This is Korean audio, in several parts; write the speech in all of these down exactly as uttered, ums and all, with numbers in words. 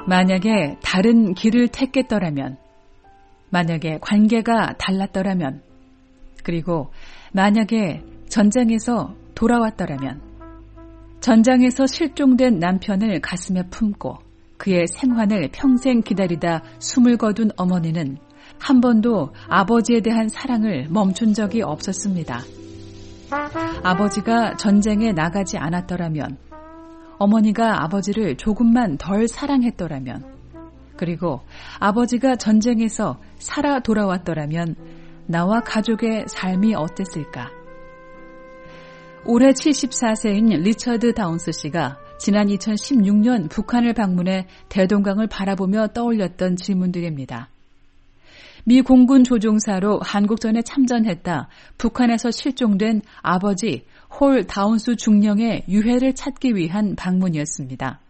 만약에 다른 길을 택했더라면, 만약에 관계가 달랐더라면, 그리고 만약에 전장에서 돌아왔더라면, 전장에서 실종된 남편을 가슴에 품고 그의 생환을 평생 기다리다 숨을 거둔 어머니는 한 번도 아버지에 대한 사랑을 멈춘 적이 없었습니다. 아버지가 전쟁에 나가지 않았더라면, 어머니가 아버지를 조금만 덜 사랑했더라면, 그리고 아버지가 전쟁에서 살아 돌아왔더라면 나와 가족의 삶이 어땠을까? 올해 칠십사 세인 리처드 다운스 씨가 지난 이천십육 년 북한을 방문해 대동강을 바라보며 떠올렸던 질문들입니다. 미 공군 조종사로 한국전에 참전했다 북한에서 실종된 아버지 홀 다운스 중령의 유해를 찾기 위한 방문이었습니다.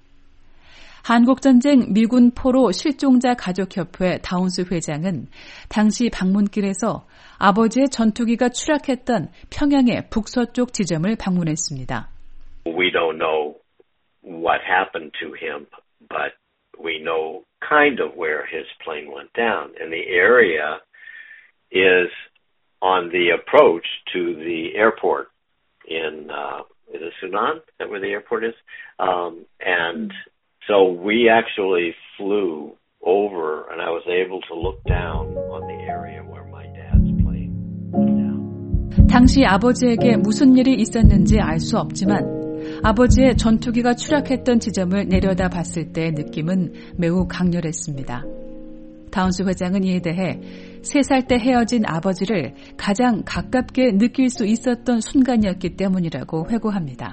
한국전쟁 미군 포로 실종자 가족협회 다운스 회장은 당시 방문길에서 아버지의 전투기가 추락했던 평양의 북서쪽 지점을 방문했습니다. We don't know what happened to him, but we know kind of where his plane went down. And the area is on the approach to the airport in, uh, is it Sunan? Is that where the airport is? Um, and so we actually flew over and I was able to look down on the area where my dad's plane went down. 당시 아버지에게 무슨 일이 있었는지 알 수 없지만 아버지의 전투기가 추락했던 지점을 내려다 봤을 때의 느낌은 매우 강렬했습니다. 다운스 회장은 이에 대해 세 살 때 헤어진 아버지를 가장 가깝게 느낄 수 있었던 순간이었기 때문이라고 회고합니다.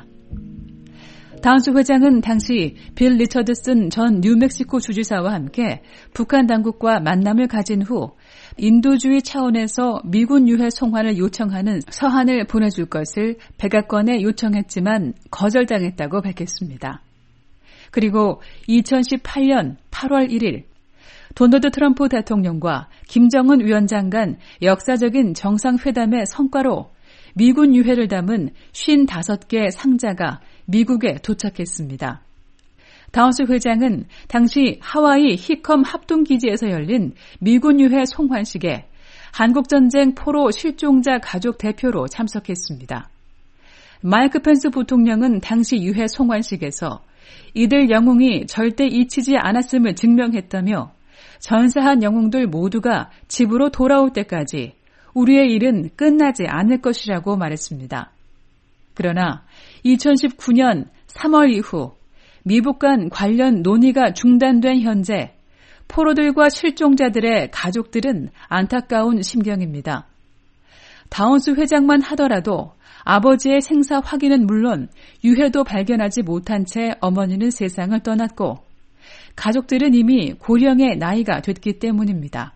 다운스 회장은 당시 빌 리처드슨 전 뉴멕시코 주지사와 함께 북한 당국과 만남을 가진 후 인도주의 차원에서 미군 유해 송환을 요청하는 서한을 보내줄 것을 백악관에 요청했지만 거절당했다고 밝혔습니다. 그리고 이천십팔 년 팔월 일일 도널드 트럼프 대통령과 김정은 위원장 간 역사적인 정상회담의 성과로 미군 유해를 담은 오십오 개 상자가 미국에 도착했습니다. 다운스 회장은 당시 하와이 히컴 합동기지에서 열린 미군 유해 송환식에 한국전쟁 포로 실종자 가족 대표로 참석했습니다. 마이크 펜스 부통령은 당시 유해 송환식에서 이들 영웅이 절대 잊히지 않았음을 증명했다며 전사한 영웅들 모두가 집으로 돌아올 때까지 우리의 일은 끝나지 않을 것이라고 말했습니다. 그러나 이천십구 년 삼월 이후 미북 간 관련 논의가 중단된 현재 포로들과 실종자들의 가족들은 안타까운 심경입니다. 다운스 회장만 하더라도 아버지의 생사 확인은 물론 유해도 발견하지 못한 채 어머니는 세상을 떠났고 가족들은 이미 고령의 나이가 됐기 때문입니다.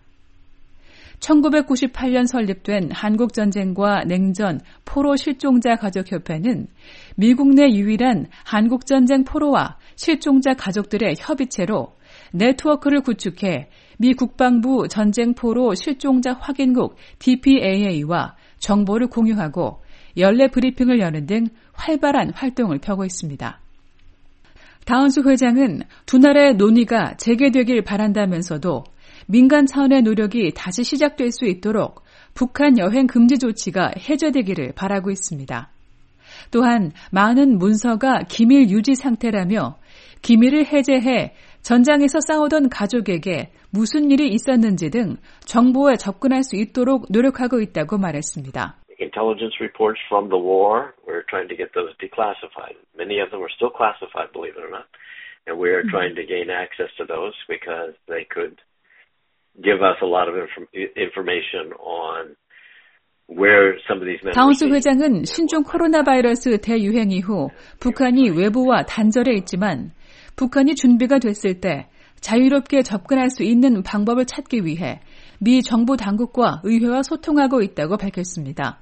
천구백구십팔 년 설립된 한국전쟁과 냉전 포로 실종자 가족협회는 미국 내 유일한 한국전쟁 포로와 실종자 가족들의 협의체로 네트워크를 구축해 미 국방부 전쟁 포로 실종자 확인국 디피에이에이와 정보를 공유하고 연례 브리핑을 여는 등 활발한 활동을 펴고 있습니다. 다운스 회장은 두 나라의 논의가 재개되길 바란다면서도 민간 차원의 노력이 다시 시작될 수 있도록 북한 여행 금지 조치가 해제되기를 바라고 있습니다. 또한 많은 문서가 기밀 유지 상태라며 기밀을 해제해 전장에서 싸우던 가족에게 무슨 일이 있었는지 등 정보에 접근할 수 있도록 노력하고 있다고 말했습니다. Intelligence reports from the war, we're trying to get those declassified. Many of them are still classified, believe it or not. And we're trying to gain access to those because they could give us a lot of inform- information on where some of these men. 다운스 회장은 신종 코로나 바이러스 대유행 이후 북한이 외부와 단절해 있지만 북한이 준비가 됐을 때 자유롭게 접근할 수 있는 방법을 찾기 위해 미 정부 당국과 의회와 소통하고 있다고 밝혔습니다.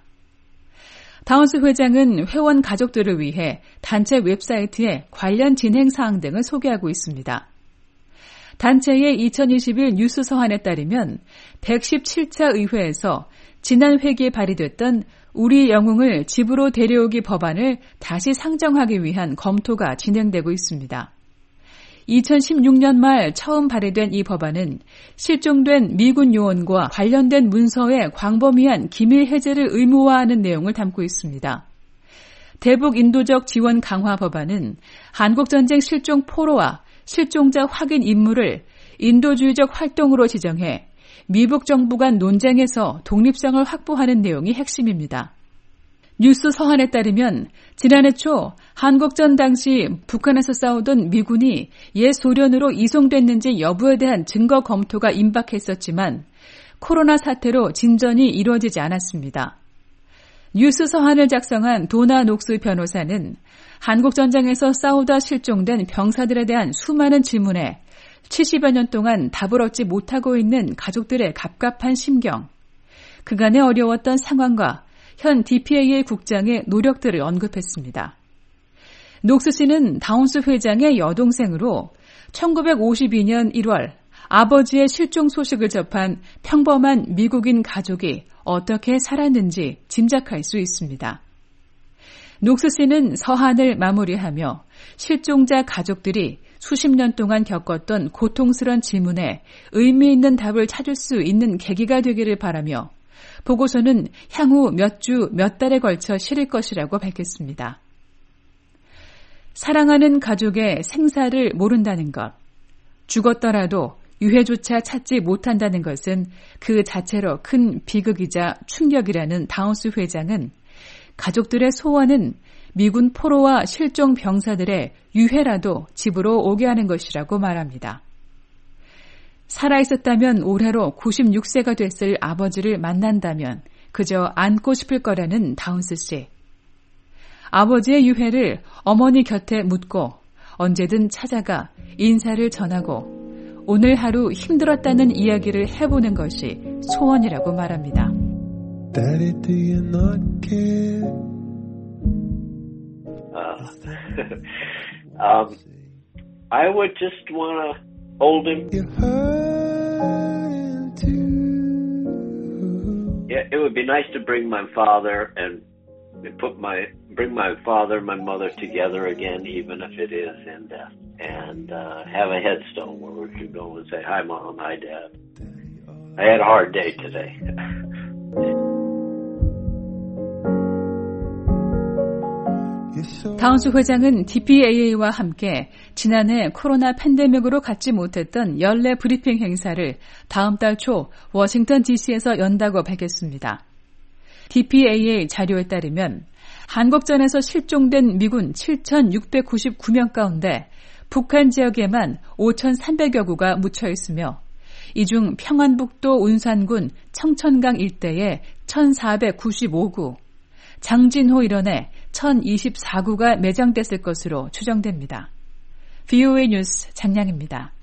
다운스 회장은 회원 가족들을 위해 단체 웹사이트에 관련 진행 사항 등을 소개하고 있습니다. 단체의 이천이십일 뉴스 서한에 따르면 백십칠 차 의회에서 지난 회기에 발의됐던 우리 영웅을 집으로 데려오기 법안을 다시 상정하기 위한 검토가 진행되고 있습니다. 이천십육 년 말 처음 발의된 이 법안은 실종된 미군 요원과 관련된 문서의 광범위한 기밀 해제를 의무화하는 내용을 담고 있습니다. 대북 인도적 지원 강화 법안은 한국전쟁 실종 포로와 실종자 확인 임무를 인도주의적 활동으로 지정해 미북 정부 간 논쟁에서 독립성을 확보하는 내용이 핵심입니다. 뉴스 서한에 따르면 지난해 초 한국전 당시 북한에서 싸우던 미군이 옛 소련으로 이송됐는지 여부에 대한 증거 검토가 임박했었지만 코로나 사태로 진전이 이루어지지 않았습니다. 뉴스 서한을 작성한 도나 녹스 변호사는 한국전쟁에서 싸우다 실종된 병사들에 대한 수많은 질문에 칠십여 년 동안 답을 얻지 못하고 있는 가족들의 갑갑한 심경, 그간의 어려웠던 상황과 현 디피에이에이 국장의 노력들을 언급했습니다. 녹스 씨는 다운스 회장의 여동생으로 천구백오십이 년 일월 아버지의 실종 소식을 접한 평범한 미국인 가족이 어떻게 살았는지 짐작할 수 있습니다. 녹스 씨는 서한을 마무리하며 실종자 가족들이 수십 년 동안 겪었던 고통스러운 질문에 의미 있는 답을 찾을 수 있는 계기가 되기를 바라며 보고서는 향후 몇 주, 몇 달에 걸쳐 실을 것이라고 밝혔습니다. 사랑하는 가족의 생사를 모른다는 것, 죽었더라도 유해조차 찾지 못한다는 것은 그 자체로 큰 비극이자 충격이라는 다운스 회장은 가족들의 소원은 미군 포로와 실종 병사들의 유해라도 집으로 오게 하는 것이라고 말합니다. 살아있었다면 올해로 구십육 세가 됐을 아버지를 만난다면 그저 안고 싶을 거라는 다운스 씨. 아버지의 유해를 어머니 곁에 묻고 언제든 찾아가 인사를 전하고 오늘 하루 힘들었다는 이야기를 해보는 것이 소원이라고 말합니다. Daddy, do you not care? Uh, um, I would just want to hold him. Yeah, it would be nice to bring my father and put my bring my father and my mother together again, even if it is in death, and uh, have a headstone where we can go and say, "Hi, Mom. Hi, Dad. I had a hard day today." 다운스 회장은 디피에이에이와 함께 지난해 코로나 팬데믹으로 갖지 못했던 연례 브리핑 행사를 다음 달 초 워싱턴 디씨에서 연다고 밝혔습니다. 디피에이에이 자료에 따르면 한국전에서 실종된 미군 칠천육백구십구 명 가운데 북한 지역에만 오천삼백여 구가 묻혀 있으며 이 중 평안북도 운산군 청천강 일대에 천사백구십오 구, 장진호 일원에 천이십사 구가 매장됐을 것으로 추정됩니다. 브이오에이 뉴스 장량입니다.